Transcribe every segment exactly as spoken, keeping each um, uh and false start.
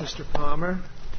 Mister Palmer.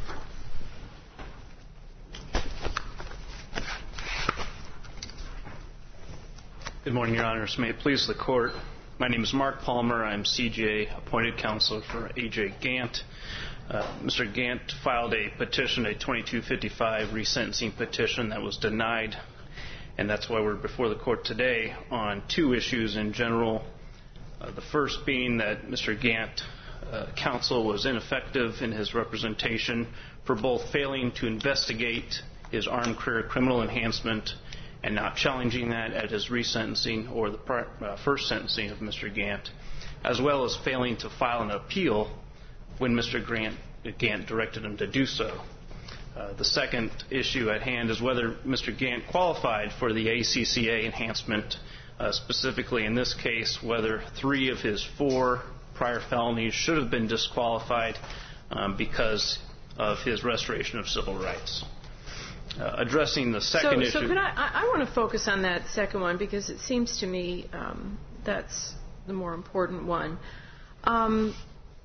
Good morning, Your Honors. May it please the Court. My name is Mark Palmer. I'm C J A appointed counsel for A J Gant. Uh, Mister Gant filed a petition, a twenty-two fifty-five resentencing petition that was denied, and that's why we're before the Court today on two issues in general. Uh, the first being that Mister Gant, uh, counsel, was ineffective in his representation for both failing to investigate his armed career criminal enhancement and not challenging that at his resentencing or the pri- uh, first sentencing of Mister Gant, as well as failing to file an appeal when Mister Grant, Gant directed him to do so. Uh, the second issue at hand is whether Mister Gant qualified for the A C C A enhancement, uh, specifically in this case whether three of his four prior felonies should have been disqualified um, because of his restoration of civil rights. Uh, addressing the second so, issue. So can I, I, I want to focus on that second one because it seems to me um, that's the more important one. Um,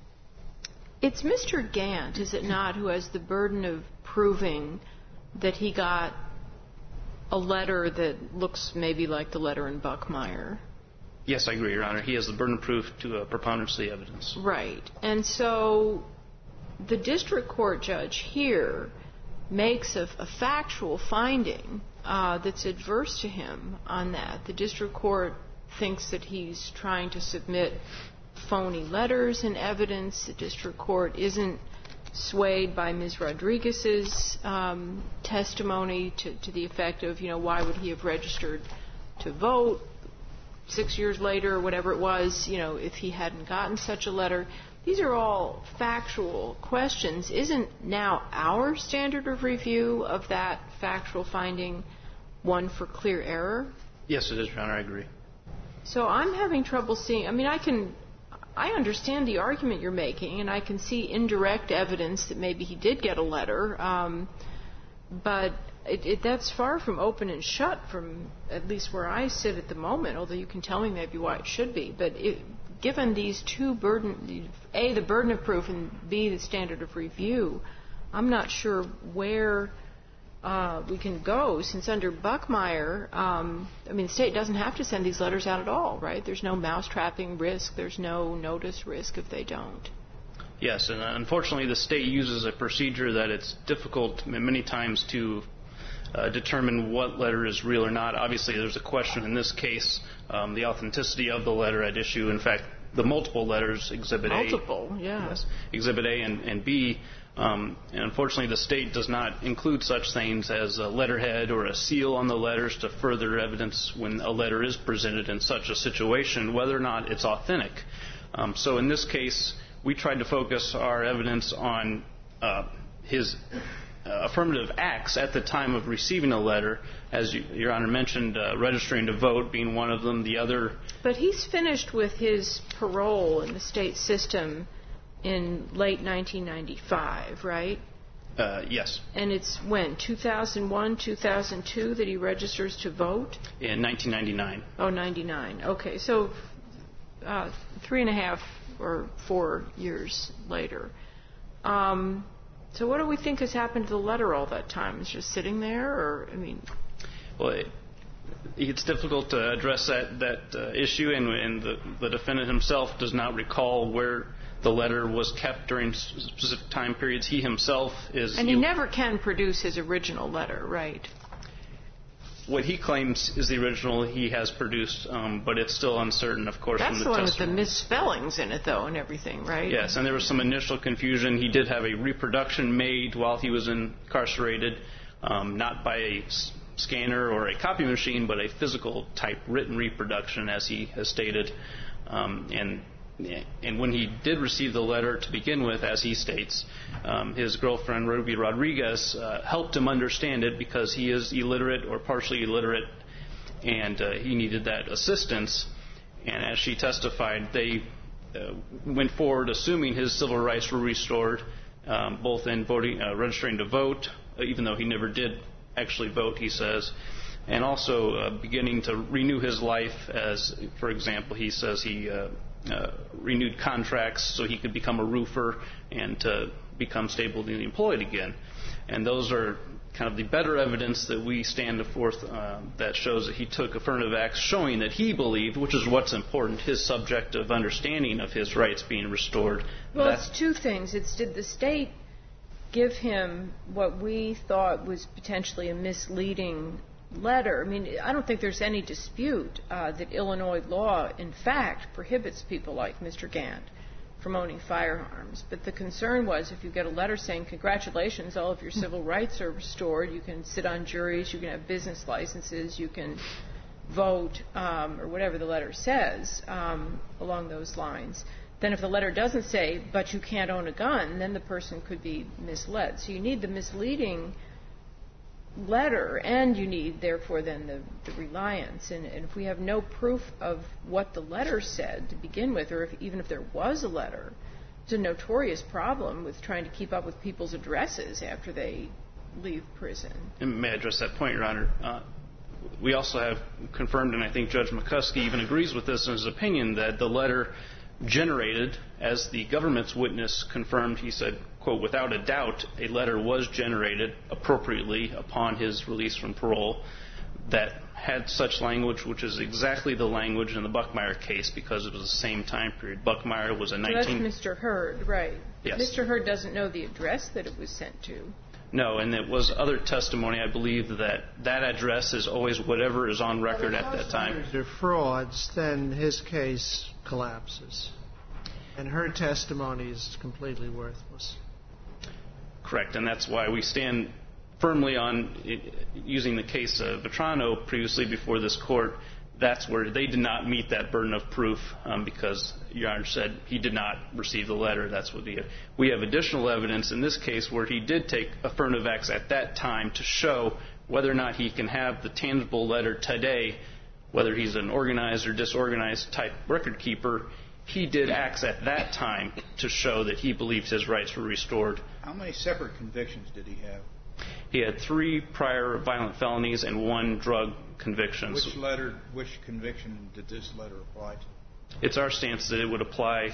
it's Mister Gant, is it not, who has the burden of proving that he got a letter that looks maybe like the letter in Buckmeyer? Yes, I agree, Your Honor. He has the burden of proof to a preponderance of the evidence. Right. And so the district court judge here makes a, a factual finding uh, that's adverse to him on that. The district court thinks that he's trying to submit phony letters and evidence. The district court isn't swayed by Miz Rodriguez's um, testimony to, to the effect of, you know, why would he have registered to vote six years later or whatever it was, you know, if he hadn't gotten such a letter. These are all factual questions. Isn't now our standard of review of that factual finding one for clear error? Yes, it is, Your Honor. I agree. So I'm having trouble seeing. I mean, I can, I understand the argument you're making, and I can see indirect evidence that maybe he did get a letter, um, but it, it, that's far from open and shut from at least where I sit at the moment, although you can tell me maybe why it should be. But it, given these two burden, A, the burden of proof, and B, the standard of review, I'm not sure where uh, we can go, since under Buckmeyer, um, I mean, the state doesn't have to send these letters out at all, right? There's no mousetrapping risk. There's no notice risk if they don't. Yes, and unfortunately the state uses a procedure that it's difficult many times to uh, determine what letter is real or not. Obviously, there's a question in this case, um, the authenticity of the letter at issue. In fact, the multiple letters, Exhibit A. Multiple, yeah. Yes, Exhibit A and, and B. Um, and unfortunately, the state does not include such things as a letterhead or a seal on the letters to further evidence when a letter is presented in such a situation, whether or not it's authentic. Um, so in this case, we tried to focus our evidence on uh, his uh, affirmative acts at the time of receiving a letter, as you, Your Honor mentioned, uh, registering to vote being one of them. The other. But he's finished with his parole in the state system in late nineteen ninety-five, right? Uh, yes. And it's when, two thousand one, two thousand two, that he registers to vote? In nineteen ninety-nine. Oh, ninety-nine. Okay, so uh, three and a half or four years later. Um, so what do we think has happened to the letter all that time? It's just sitting there, or, I mean... Well, it, it's difficult to address that, that uh, issue, and, and the, the defendant himself does not recall where the letter was kept during specific time periods. He himself is... And he never can produce his original letter, right? What he claims is the original he has produced, um, but it's still uncertain, of course, That's from the, the one testimony. with the misspellings in it, though, and everything, right? Yes, and there was some initial confusion. He did have a reproduction made while he was incarcerated, um, not by a s- scanner or a copy machine, but a physical type written reproduction, as he has stated. Um, and And when he did receive the letter to begin with, as he states, um, his girlfriend, Ruby Rodriguez, uh, helped him understand it because he is illiterate or partially illiterate, and uh, he needed that assistance. And as she testified, they uh, went forward assuming his civil rights were restored, um, both in voting, uh, registering to vote, even though he never did actually vote, he says, and also uh, beginning to renew his life as, for example, he says he... Uh, Uh, renewed contracts so he could become a roofer and to become stably employed again. And those are kind of the better evidence that we stand forth uh, that shows that he took affirmative acts showing that he believed, which is what's important, his subjective understanding of his rights being restored. Well, That's, it's two things. It's did the state give him what we thought was potentially a misleading letter? I mean, I don't think there's any dispute uh, that Illinois law, in fact, prohibits people like Mister Gant from owning firearms. But the concern was if you get a letter saying, congratulations, all of your civil rights are restored, you can sit on juries, you can have business licenses, you can vote, um, or whatever the letter says um, along those lines. Then if the letter doesn't say, but you can't own a gun, then the person could be misled. So you need the misleading letter, and you need, therefore, then the, the reliance. And, and if we have no proof of what the letter said to begin with, or if, even if there was a letter, it's a notorious problem with trying to keep up with people's addresses after they leave prison. And may I address that point, Your Honor? Uh, we also have confirmed, and I think Judge McCuskey even agrees with this in his opinion, that the letter generated, as the government's witness confirmed, he said, quote, without a doubt, a letter was generated appropriately upon his release from parole that had such language, which is exactly the language in the Buckmeyer case because it was the same time period. Buckmeyer was a nineteen... So that's Mister Hurd, right. Yes. Mister Hurd doesn't know the address that it was sent to. No, and it was other testimony, I believe, that that address is always whatever is on record at that time. If they're frauds, then his case collapses. And her testimony is completely worthless. Correct, and that's why we stand firmly on it, using the case of Vetrano previously before this court. That's where they did not meet that burden of proof um, because Your Honor said he did not receive the letter. That's what we have. We have additional evidence in this case where he did take affirmative acts at that time to show whether or not he can have the tangible letter today, whether he's an organized or disorganized type record keeper. He did acts at that time to show that he believed his rights were restored. How many separate convictions did he have? He had three prior violent felonies and one drug conviction. Which letter, which conviction did this letter apply to? It's our stance that it would apply.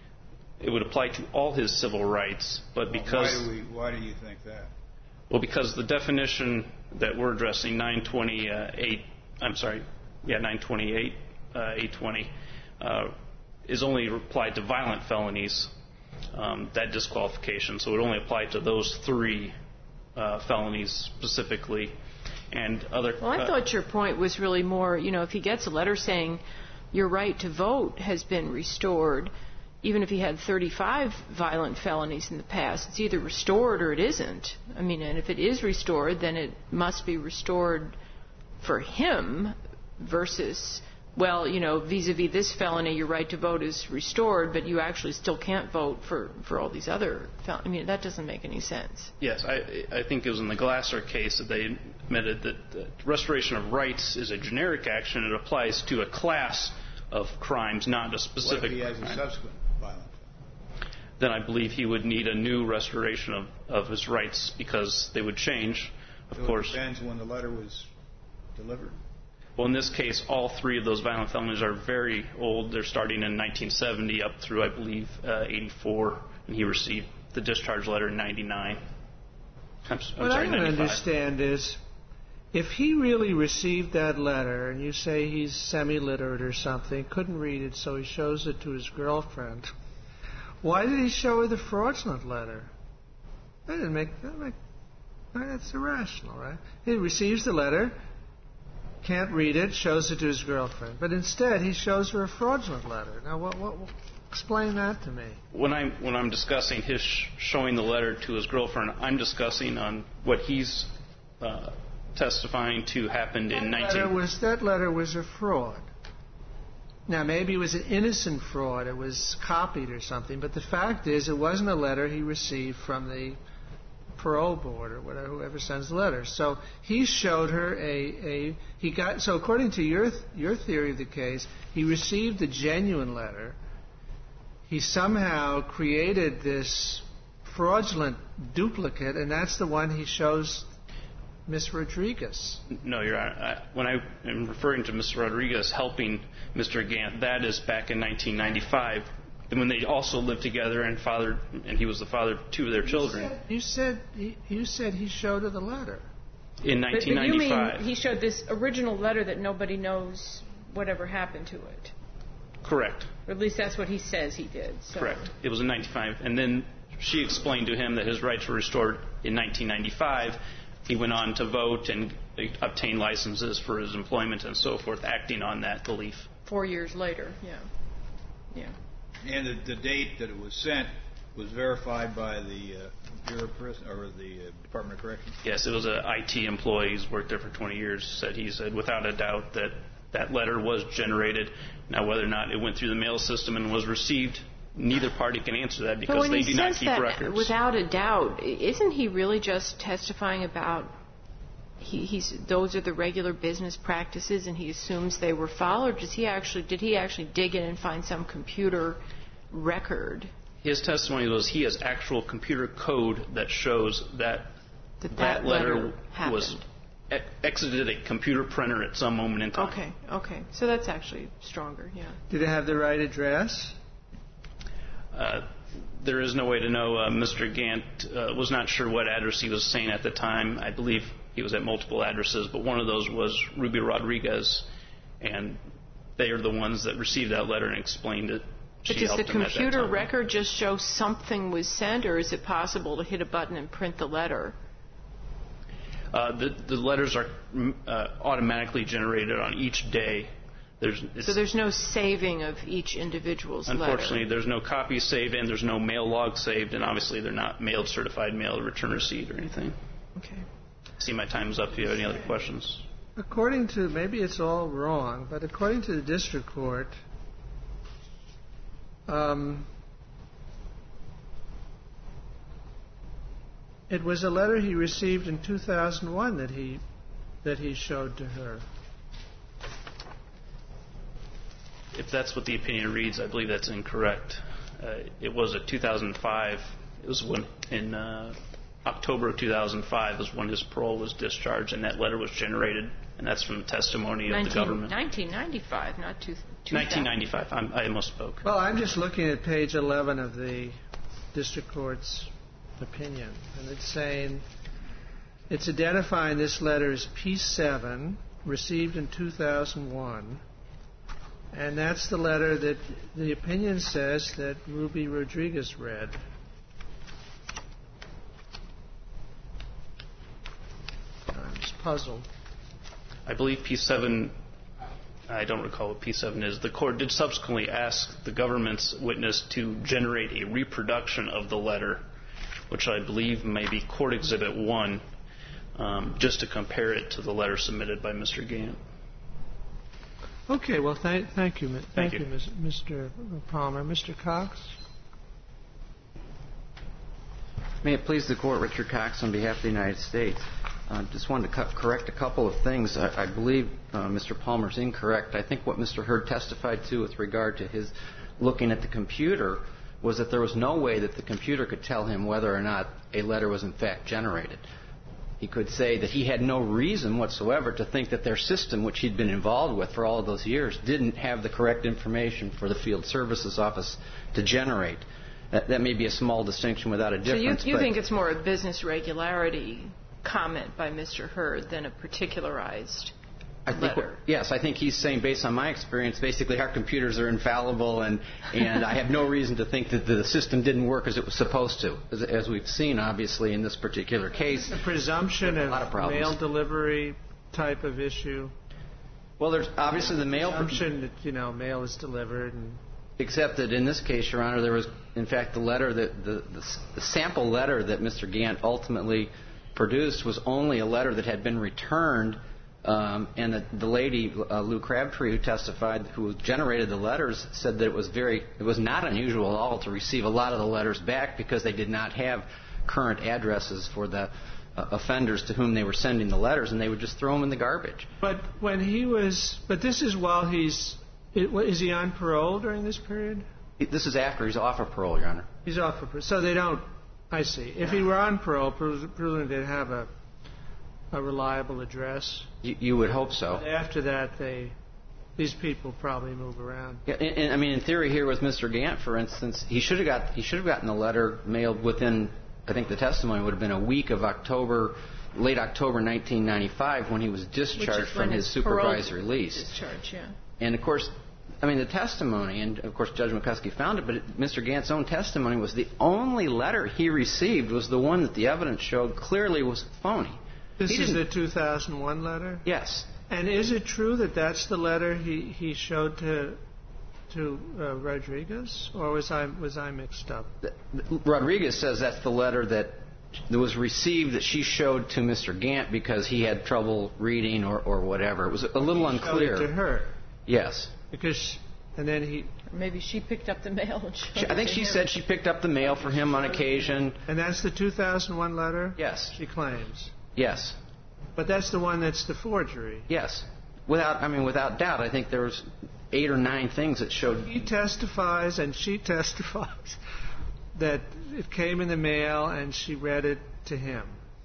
It would apply to all his civil rights, but because well, why do we? Why do you think that? Well, because the definition that we're addressing, nine twenty-eight. I'm sorry, yeah, nine twenty-eight, uh, eight twenty, uh, is only applied to violent felonies. Um, that disqualification, so it would only apply to those three uh, felonies specifically, and other. Well, I uh, thought your point was really more, you know, if he gets a letter saying your right to vote has been restored, even if he had thirty-five violent felonies in the past, it's either restored or it isn't. I mean, and if it is restored, then it must be restored for him versus, well, you know, vis-a-vis this felony, your right to vote is restored, but you actually still can't vote for, for all these other felonies. I mean, that doesn't make any sense. Yes, I, I think it was in the Glasser case that they admitted that the restoration of rights is a generic action. It applies to a class of crimes, not a specific What if he has crime. a subsequent violent felony? Then I believe he would need a new restoration of, of his rights because they would change, of so course. It depends when the letter was delivered. Well, in this case, all three of those violent felonies are very old. They're starting in nineteen seventy up through, I believe, uh, eighty-four, and he received the discharge letter in ninety-nine. I'm, I'm what sorry, I don't ninety-five. understand is, if he really received that letter, and you say he's semi-literate or something, couldn't read it, so he shows it to his girlfriend, why did he show her the fraudulent letter? That didn't make that make that's irrational, right? He receives the letter, can't read it, shows it to his girlfriend. But instead, he shows her a fraudulent letter. Now, what, what, what, explain that to me. When I'm, when I'm discussing his sh- showing the letter to his girlfriend, I'm discussing on what he's uh, testifying to happened that in letter nineteen... was That letter was a fraud. Now, maybe it was an innocent fraud. It was copied or something. But the fact is, it wasn't a letter he received from the parole board or whatever, whoever sends the letter. So he showed her a, a he got so according to your your theory of the case, he received a genuine letter. He somehow created this fraudulent duplicate, and that's the one he shows Miss Rodriguez. No, Your Honor. I, when I am referring to Miss Rodriguez helping Mister Gant, that is back in nineteen ninety-five And when they also lived together and fathered, and he was the father of two of their children. You said you said, you said he showed her the letter. In nineteen ninety-five. But, but you mean he showed this original letter that nobody knows whatever happened to it? Correct. Or at least that's what he says he did. So. Correct. It was in ninety-five. And then she explained to him that his rights were restored in nineteen ninety-five. He went on to vote and obtain licenses for his employment and so forth, acting on that belief. Four years later, yeah. Yeah. And the, the date that it was sent was verified by the uh, Bureau of Prison, or the uh, Department of Corrections? Yes, it was an I T employee. He's worked there for twenty years. Said he said without a doubt that that letter was generated. Now, whether or not it went through the mail system and was received, neither party can answer that because they do not keep that, records. Without a doubt, isn't he really just testifying about he, he's those are the regular business practices, and he assumes they were followed? Does he actually did he actually dig in and find some computer record? His testimony was he has actual computer code that shows that that, that, that letter, letter was ex- exited a computer printer at some moment in time. Okay, okay. So that's actually stronger, yeah. Did it have the right address? Uh, there is no way to know. Uh, Mister Gant uh, was not sure what address he was saying at the time. I believe he was at multiple addresses, but one of those was Ruby Rodriguez, and they are the ones that received that letter and explained it. But does the computer record just show something was sent, or is it possible to hit a button and print the letter? Uh, the, the letters are uh, automatically generated on each day. There's, so there's no saving of each individual's unfortunately, letter? Unfortunately, there's no copy saved, and there's no mail log saved, and obviously they're not mailed certified mail or return receipt or anything. Okay. I see my time's up. Do you have any other questions? According to, maybe it's all wrong, but according to the district court, Um, it was a letter he received in two thousand one that he that he showed to her. If that's what the opinion reads, I believe that's incorrect. Uh, it was a two thousand five. It was when in uh, October of two thousand five was when his parole was discharged, and that letter was generated, and that's from the testimony of the government. nineteen ninety-five, not two. nineteen ninety-five. I'm, I almost spoke. Well, I'm just looking at page eleven of the district court's opinion, and it's saying it's identifying this letter as P seven, received in two thousand one, and that's the letter that the opinion says that Ruby Rodriguez read. I'm just puzzled. I believe P seven. I don't recall what P seven is. The court did subsequently ask the government's witness to generate a reproduction of the letter, which I believe may be Court Exhibit one, um, just to compare it to the letter submitted by Mister Gant. Okay, well, th- thank you. Thank, thank you, you, Mister Palmer. Mister Cox? May it please the Court, Richard Cox on behalf of the United States. I uh, just wanted to co- correct a couple of things. I, I believe uh, Mister Palmer's incorrect. I think what Mister Hurd testified to with regard to his looking at the computer was that there was no way that the computer could tell him whether or not a letter was in fact generated. He could say that he had no reason whatsoever to think that their system, which he'd been involved with for all of those years, didn't have the correct information for the Field Services Office to generate. That, that may be a small distinction without a difference. So you, you think it's more a business regularity comment by Mister Hurd than a particularized I think letter? Yes, I think he's saying, based on my experience, basically our computers are infallible, and, and I have no reason to think that the system didn't work as it was supposed to, as, as we've seen, obviously, in this particular case. The presumption of, of mail delivery type of issue. Well, there's obviously the mail. Presumption that, you know, mail is delivered. And Except that in this case, Your Honor, there was, in fact, the letter that the, the, the sample letter that Mister Gant ultimately produced was only a letter that had been returned, um, and the, the lady, uh, Lou Crabtree, who testified, who generated the letters, said that it was very, it was not unusual at all to receive a lot of the letters back because they did not have current addresses for the uh, offenders to whom they were sending the letters, and they would just throw them in the garbage. But when he was, but this is while he's, is he on parole during this period? This is after he's off of parole, Your Honor. He's off of parole, so they don't. I see. If he were on parole, presumably they'd have a a reliable address. You, you would hope so. But after that, they these people probably move around. Yeah, and, and I mean, in theory, here with Mister Gant, for instance, he should have got he should have gotten the letter mailed within. I think the testimony would have been a week of October, late October nineteen ninety-five, when he was discharged from his, his supervised release. Discharge, yeah. And of course, I mean, the testimony, and of course Judge McCuskey found it, but it, Mister Gant's own testimony was the only letter he received was the one that the evidence showed clearly was phony. This is the two thousand one letter? Yes. And is it true that that's the letter he, he showed to to uh, Rodriguez, or was I was I mixed up? Rodriguez says that's the letter that was received that she showed to Mister Gant because he had trouble reading or, or whatever. It was a little he unclear. Showed it to her. Yes. Because, she, and then he. Or maybe she picked up the mail and showed she, I think it to she him. said she picked up the mail for him on occasion. And that's the two thousand one letter? Yes. She claims. Yes. But that's the one that's the forgery. Yes. Without, I mean, without doubt, I think there was eight or nine things that showed. He testifies and she testifies that it came in the mail and she read it to him.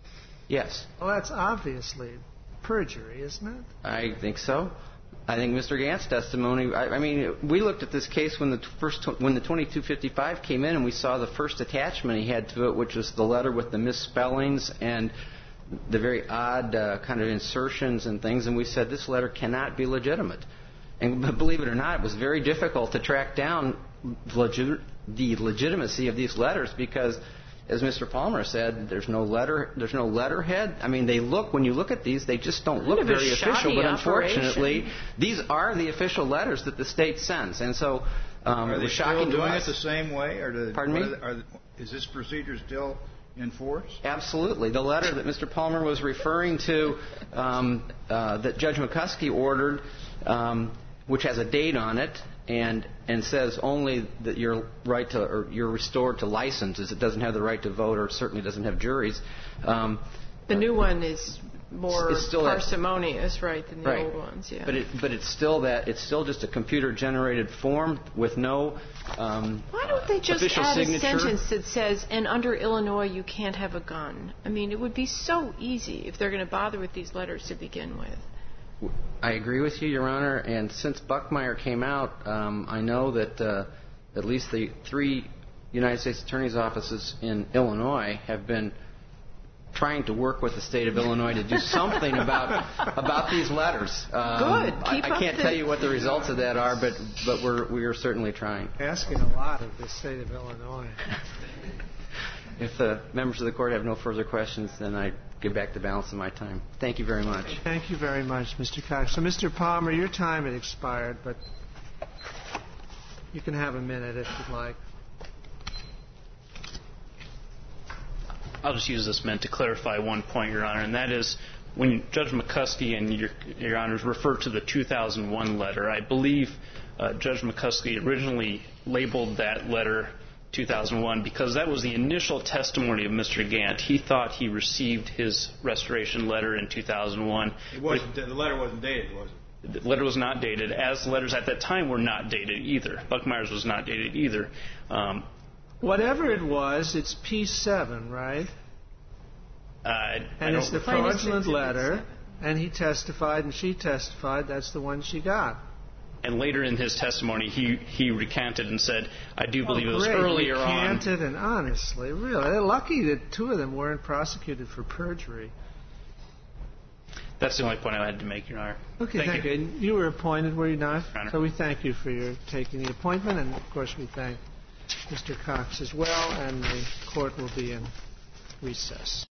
Yes. Well, that's obviously perjury, isn't it? I think so. I think Mister Gant's testimony. I, I mean, we looked at this case when the first when the twenty-two fifty-five came in, and we saw the first attachment he had to it, which was the letter with the misspellings and the very odd uh, kind of insertions and things, and we said this letter cannot be legitimate. And believe it or not, it was very difficult to track down legi- the legitimacy of these letters because, as Mister Palmer said, there's no letter, there's no letterhead. I mean, they look when you look at these, they just don't look very official. But unfortunately, operation. These are the official letters that the state sends, and so um, are it they was still shocking doing to us. it the same way, or do, Pardon me? Are, are, is this procedure still in force? Absolutely. The letter that Mister Palmer was referring to, um, uh, that Judge McCuskey ordered, um, which has a date on it, and and says only that you're right to or you're restored to licenses. It doesn't have the right to vote, or certainly doesn't have juries. Um, the new one is more it's still parsimonious, that, right, than the right. old ones. Yeah. But it but it's still that it's still just a computer generated form with no um, Why don't they just official add signature. a sentence that says, "And under Illinois, you can't have a gun"? I mean, it would be so easy if they're going to bother with these letters to begin with. I agree with you, Your Honor. And since Buckmeyer came out, um, I know that uh, at least the three United States Attorney's offices in Illinois have been trying to work with the state of Illinois to do something about about these letters. Um, Good. Keep I, I up can't the... tell you what the results of that are, but but we're we are certainly trying. Asking a lot of the state of Illinois. If the members of the court have no further questions, then I give back the balance of my time. Thank you very much. Thank you very much, Mister Cox. So, Mister Palmer, your time had expired, but you can have a minute if you'd like. I'll just use this minute to clarify one point, Your Honor, and that is when Judge McCuskey and Your, Your Honors refer to the two thousand one letter, I believe uh, Judge McCuskey originally labeled that letter two thousand one because that was the initial testimony of Mister Gant. He thought he received his restoration letter in two thousand one. It wasn't, the letter wasn't dated, was it? The letter was not dated, as letters at that time were not dated either. Buckmeyer's was not dated either. Um, Whatever it was, it's P seven, right? Uh, and it's the Plaintiff's fraudulent letter, seven. and he testified and she testified that's the one she got. And later in his testimony, he, he recanted and said, I do believe oh, it was great. earlier recanted on. And honestly, really, they're lucky that two of them weren't prosecuted for perjury. That's the only point I had to make, Your Honor. Okay, thank, thank you. you. And you were appointed, were you not? Your Honor. So we thank you for your taking the appointment, and of course we thank Mister Cox as well, and the court will be in recess.